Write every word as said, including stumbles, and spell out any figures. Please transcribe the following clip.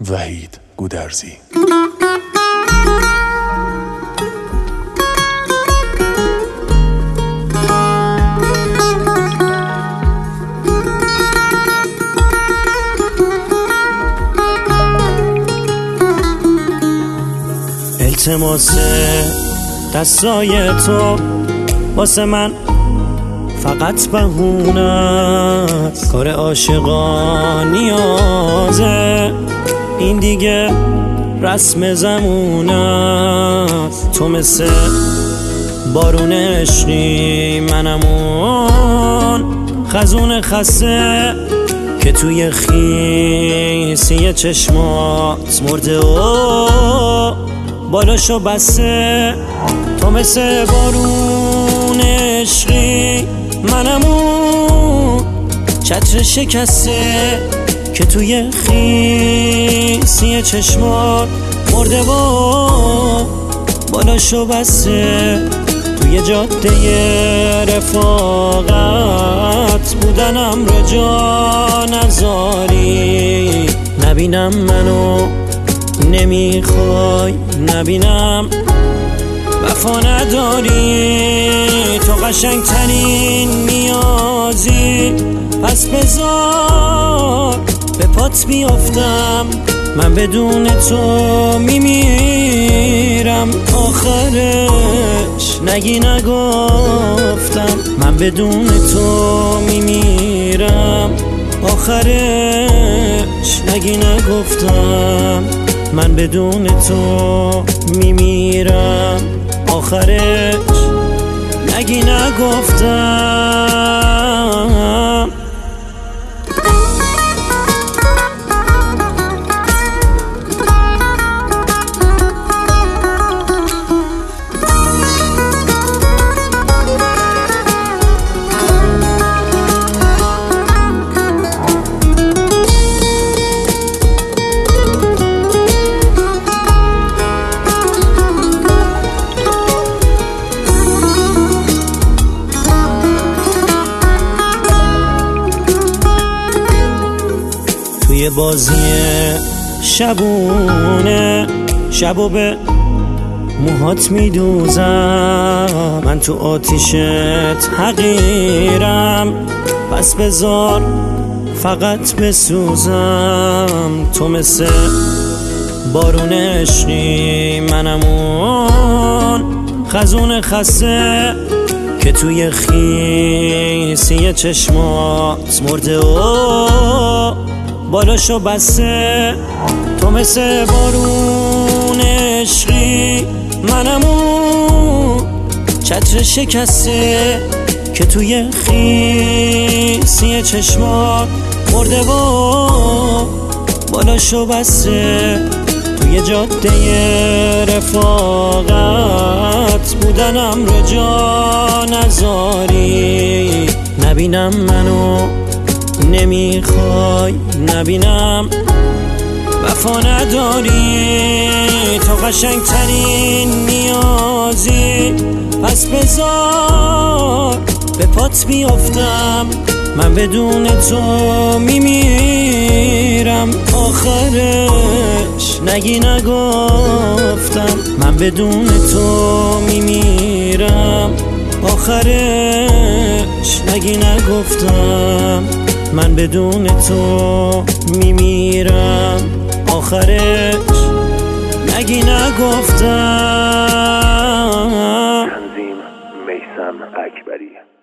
وحید گودرزی. التماس دستای تو واسه من فقط بهونه است، کار عاشقان نیازه، این دیگه رسم زمونه است. تو مثل بارون عشقی، منم اون خزون خسته که توی خیسی چشمات مرده و بالاشو بسته. تو مثل بارون عشقی، منم اون چتر شکسته که توی خیسی چشمات مرده و بالاشو بسته. توی جاده رفاقت بودنم رو جا نذاری، نبینم منو نمیخوای، نبینم وفا نداری. تو قشنگترین نیازی، پس بذار به پات بیافتم، من بدون تو میمیرم. آخرش نگی نگفتم، من بدون تو میمیرم. آخرش نگی نگفتم، من بدون تو میمیرم. آخرش نگی نگفتم. توی بازی شبونه، شبو به موهات میدوزم، من تو آتیشت حقیرم، پس بذار فقط بسوزم. تو مثل بارون عشقی، منم اون خزون خسته که توی خیسی چشمات مرده و بالاشو بسته. تو مثل بارون عشقی، منم اون چتر شکسته که توی خیسی چشمات مرده و بالاشو بسته. توی جاده رفاقت بودنم رو جا نذاری، نبینم منو نمیخوای، نبینم وفا نداری. تو قشنگترین نیازی، پس بذار به پات بیافتم، من بدون تو میمیرم. آخرش نگی نگفتم، من بدون تو میمیرم. آخرش نگی نگفتم، من بدون تو میمیرم. آخرش نگی نگفتم. تنظیم میثم اکبری.